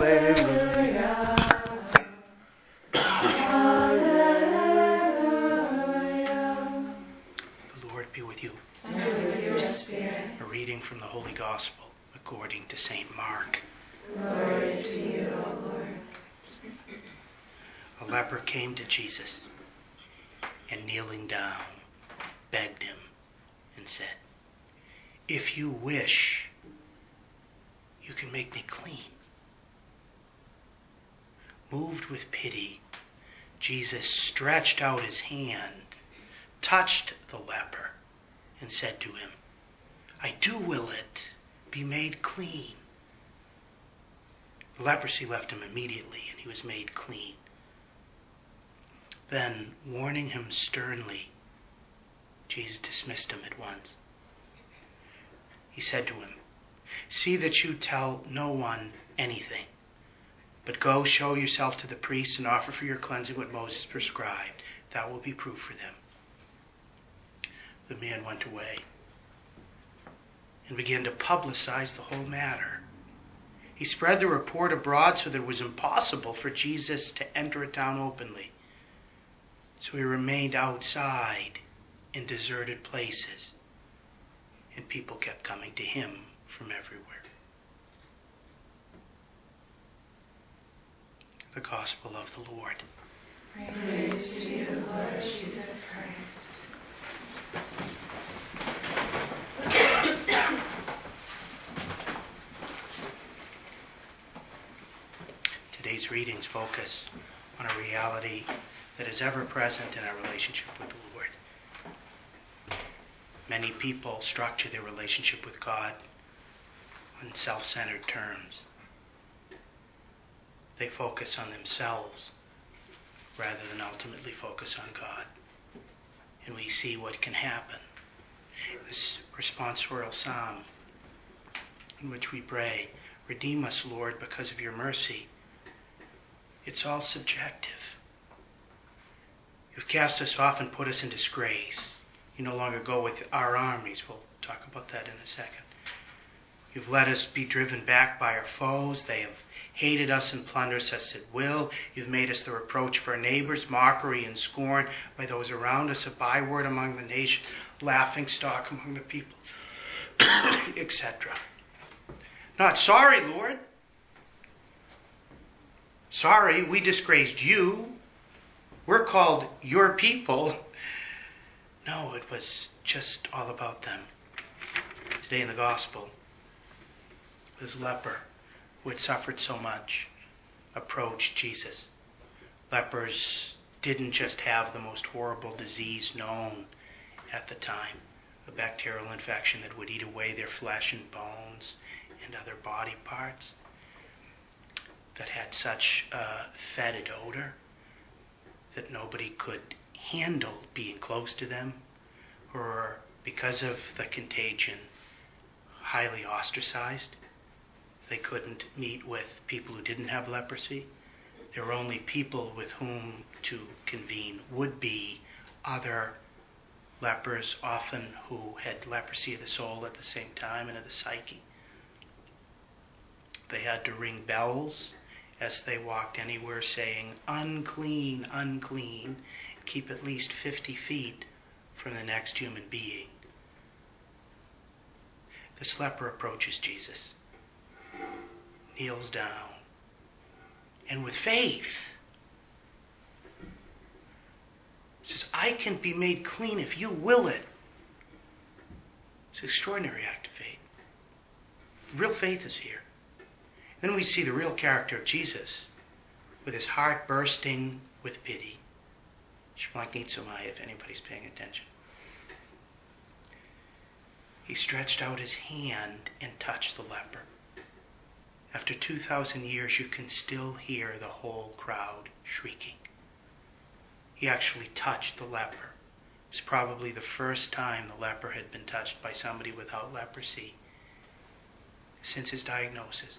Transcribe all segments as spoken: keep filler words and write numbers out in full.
Hallelujah. Hallelujah. The Lord be with you. And with your spirit. A reading from the Holy Gospel according to Saint Mark. Glory to you, O Lord. A leper came to Jesus and, kneeling down, begged him and said, "If you wish, you can make me clean." Moved with pity, Jesus stretched out his hand, touched the leper, and said to him, "I do will it, be made clean." The leprosy left him immediately, and he was made clean. Then, warning him sternly, Jesus dismissed him at once. He said to him, "See that you tell no one anything, but go show yourself to the priests and offer for your cleansing what Moses prescribed. That will be proof for them." The man went away and began to publicize the whole matter. He spread the report abroad so that it was impossible for Jesus to enter a town openly. So he remained outside in deserted places, and people kept coming to him from everywhere. The Gospel of the Lord. Praise to you, Lord Jesus Christ. Today's readings focus on a reality that is ever present in our relationship with the Lord. Many people structure their relationship with God on self-centered terms. They focus on themselves rather than ultimately focus on God. And we see what can happen. This responsorial psalm in which we pray, "Redeem us, Lord, because of your mercy." It's all subjective. You've cast us off and put us in disgrace. You no longer go with our armies. We'll talk about that in a second. You've let us be driven back by our foes. They have hated us and plundered us at will. You've made us the reproach for our neighbors, mockery and scorn by those around us, a byword among the nations, laughing stock among the people, et cetera. Not sorry, Lord. Sorry, we disgraced you. We're called your people. No, it was just all about them. Today in the Gospel, this leper who had suffered so much approached Jesus. Lepers didn't just have the most horrible disease known at the time, a bacterial infection that would eat away their flesh and bones and other body parts, that had such a fetid odor that nobody could handle being close to them, or because of the contagion, highly ostracized. They couldn't meet with people who didn't have leprosy. There were only people with whom to convene would be other lepers, often who had leprosy of the soul at the same time and of the psyche. They had to ring bells as they walked anywhere, saying, "Unclean, unclean," keep at least fifty feet from the next human being. This leper approaches Jesus, kneels down, and with faith says, "I can be made clean if you will it." It's an extraordinary act of faith. Real faith is here. Then we see the real character of Jesus, with his heart bursting with pity. Shplagnitsomai, if anybody's paying attention. He stretched out his hand and touched the leper. After two thousand years, you can still hear the whole crowd shrieking. He actually touched the leper. It was probably the first time the leper had been touched by somebody without leprosy since his diagnosis.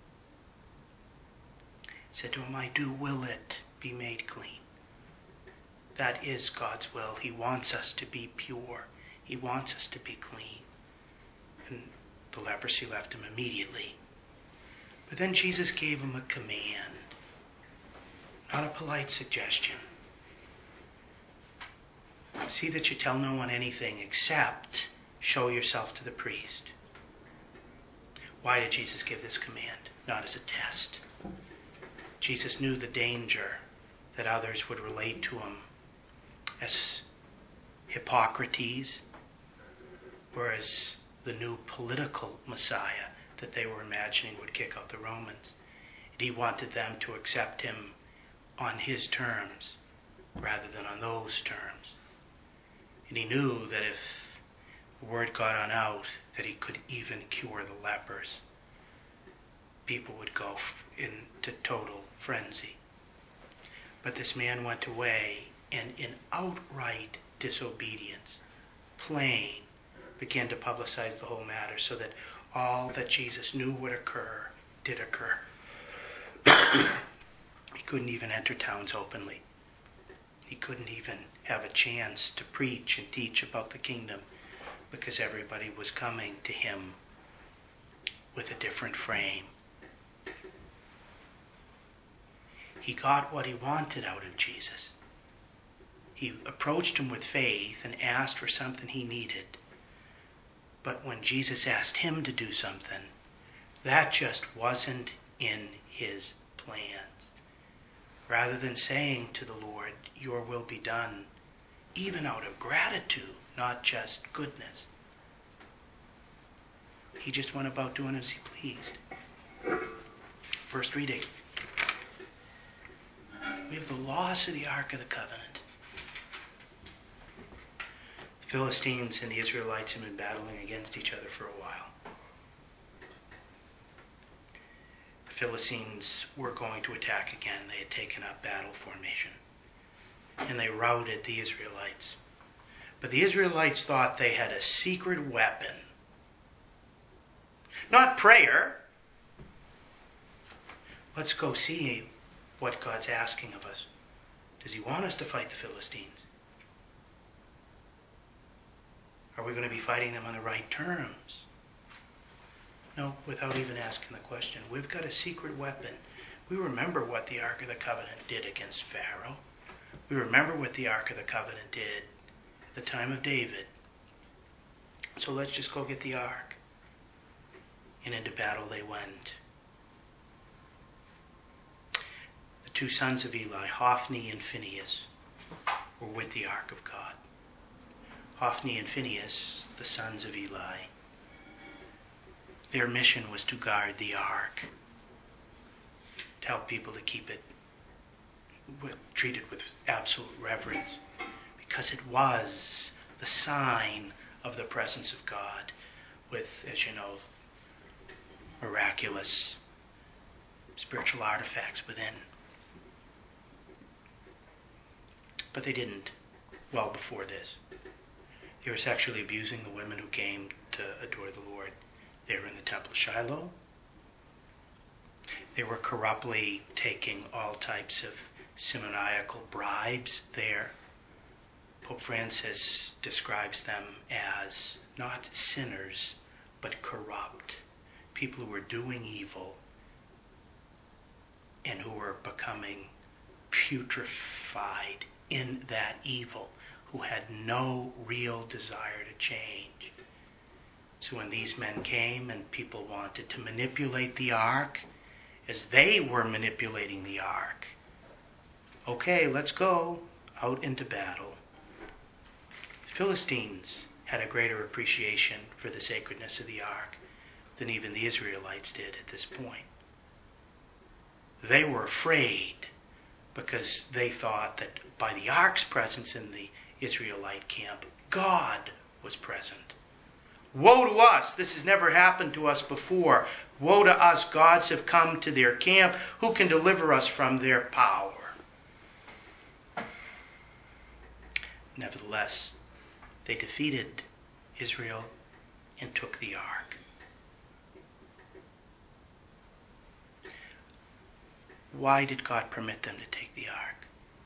He said to him, "I do will it, be made clean." That is God's will. He wants us to be pure. He wants us to be clean. And the leprosy left him immediately. But then Jesus gave him a command, not a polite suggestion. See that you tell no one anything except show yourself to the priest. Why did Jesus give this command? Not as a test. Jesus knew the danger that others would relate to him as Hippocrates, or as the new political Messiah that they were imagining would kick out the Romans. And he wanted them to accept him on his terms rather than on those terms. And he knew that if the word got on out that he could even cure the lepers, people would go into total frenzy. But this man went away and in outright disobedience, plain, began to publicize the whole matter so that all that Jesus knew would occur did occur. He couldn't even enter towns openly. He couldn't even have a chance to preach and teach about the kingdom because everybody was coming to him with a different frame. He got what he wanted out of Jesus. He approached him with faith and asked for something he needed. But when Jesus asked him to do something, that just wasn't in his plans. Rather than saying to the Lord, your will be done, even out of gratitude, not just goodness, he just went about doing as he pleased. First reading. We have the loss of the Ark of the Covenant. The Philistines and the Israelites have been battling against each other for a while. The Philistines were going to attack again. They had taken up battle formation. And they routed the Israelites. But the Israelites thought they had a secret weapon. Not prayer. Let's go see what God's asking of us. Does he want us to fight the Philistines? Are we going to be fighting them on the right terms? No, without even asking the question. We've got a secret weapon. We remember what the Ark of the Covenant did against Pharaoh. We remember what the Ark of the Covenant did at the time of David. So let's just go get the Ark. And into battle they went. The two sons of Eli, Hophni and Phinehas, were with the Ark of God. Hophni and Phinehas, the sons of Eli, their mission was to guard the Ark, to help people to keep it treated with absolute reverence, because it was the sign of the presence of God with, as you know, miraculous spiritual artifacts within. But they didn't well before this. They were sexually abusing the women who came to adore the Lord. They were in the temple of Shiloh. They were corruptly taking all types of simoniacal bribes there. Pope Francis describes them as not sinners, but corrupt. People who were doing evil and who were becoming putrefied in that evil, who had no real desire to change. So when these men came and people wanted to manipulate the Ark, as they were manipulating the Ark, okay, let's go out into battle. The Philistines had a greater appreciation for the sacredness of the Ark than even the Israelites did at this point. They were afraid because they thought that by the Ark's presence in the Israelite camp, God was present. Woe to us! This has never happened to us before. Woe to us! Gods have come to their camp. Who can deliver us from their power? Nevertheless, they defeated Israel and took the Ark. Why did God permit them to take the Ark?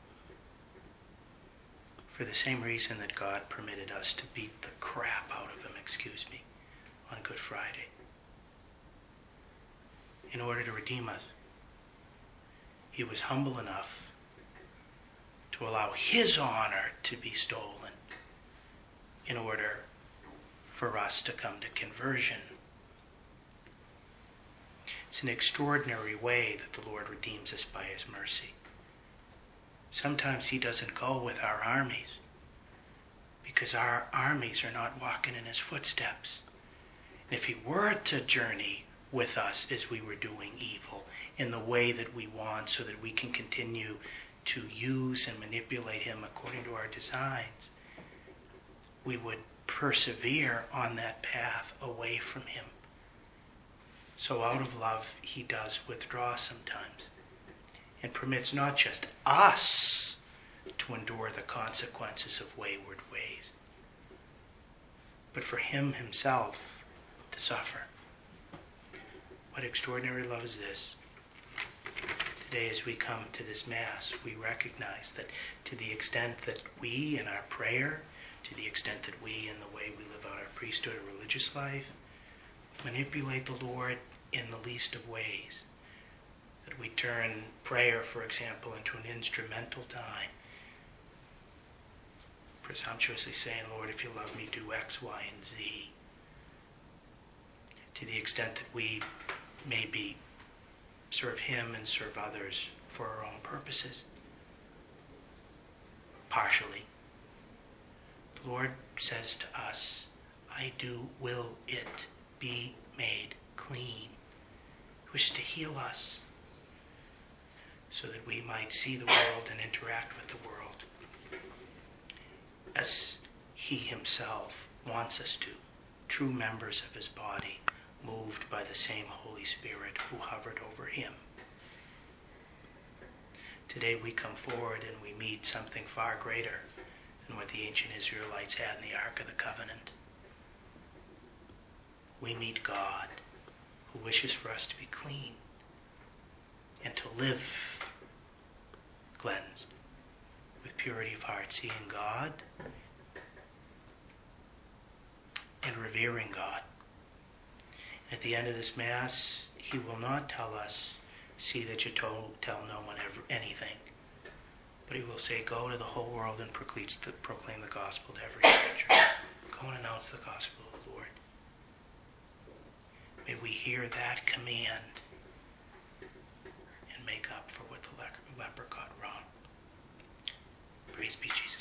For the same reason that God permitted us to beat the crap out of him, excuse me, on Good Friday. in order to redeem us. He was humble enough to allow his honor to be stolen in order for us to come to conversion. It's an extraordinary way that the Lord redeems us by his mercy. Sometimes he doesn't go with our armies because our armies are not walking in his footsteps. And if he were to journey with us as we were doing evil in the way that we want so that we can continue to use and manipulate him according to our designs, we would persevere on that path away from him. So out of love, he does withdraw sometimes and permits not just us to endure the consequences of wayward ways, but for him himself to suffer. What extraordinary love is this? Today, as we come to this Mass, we recognize that to the extent that we in our prayer, to the extent that we in the way we live out our priesthood or religious life, manipulate the Lord in the least of ways, that we turn prayer, for example, into an instrumental time, presumptuously saying, Lord, if you love me, do X, Y, and Z. To the extent that we maybe serve him and serve others for our own purposes, partially. The Lord says to us, I do will it be made clean. He wishes to heal us so that we might see the world and interact with the world as he himself wants us to, true members of his body, moved by the same Holy Spirit who hovered over him. Today we come forward and we meet something far greater than what the ancient Israelites had in the Ark of the Covenant. We meet God who wishes for us to be clean and to live cleansed with purity of heart, seeing God and revering God. At the end of this Mass, he will not tell us, see that you told, tell no one ever anything. But he will say, go to the whole world and proclaim the, proclaim the gospel to every creature. Go and announce the gospel of the Lord. May we hear that command and make up for what the leper got wrong. Praise be Jesus.